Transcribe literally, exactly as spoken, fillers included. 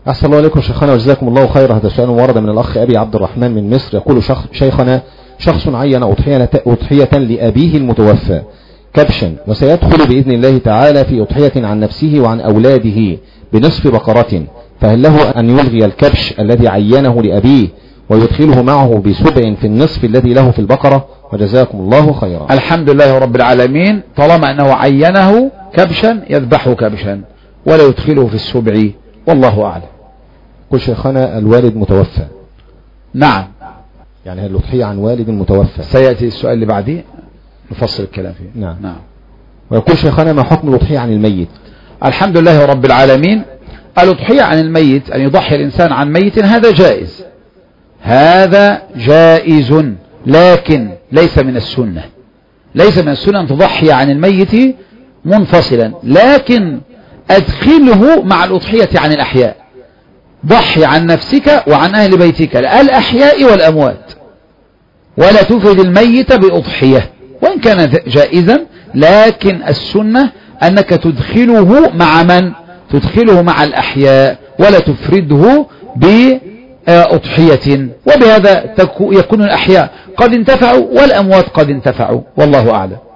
أحسن الله عليكم شيخنا وجزاكم الله خيرا. هذا سؤال ورد من الأخ أبي عبد الرحمن من مصر، يقول شخص شيخنا شخص عين أضحية أضحية لأبيه المتوفى كبشا، وسيدخل بإذن الله تعالى في أضحية عن نفسه وعن أولاده بنصف بقرة، فهل له أن يلغي الكبش الذي عينه لأبيه ويدخله معه بسبع في النصف الذي له في البقرة؟ وجزاكم الله خيرا. الحمد لله رب العالمين، طالما أنه عينه كبشا يذبحه كبشا ولا يدخله في السبع، والله أعلم. كل شيخنا الوالد متوفى. نعم، يعني الأضحية عن والد متوفى. سيأتي السؤال اللي بعديه نفصل الكلام فيه. نعم. نعم. ويقول شيخنا ما حكم الأضحية عن الميت؟ الحمد لله رب العالمين، الأضحية عن الميت أن يضحي الإنسان عن ميت هذا جائز، هذا جائز، لكن ليس من السنة، ليس من السنة أن تضحي عن الميت منفصلا، لكن أدخله مع الأضحية عن الأحياء. ضحي عن نفسك وعن أهل بيتك الأحياء والأموات، ولا تفرد الميت بأضحية وإن كان جائزا، لكن السنة أنك تدخله مع من؟ تدخله مع الأحياء ولا تفرده بأضحية، وبهذا يكون الأحياء قد انتفعوا والأموات قد انتفعوا، والله أعلم.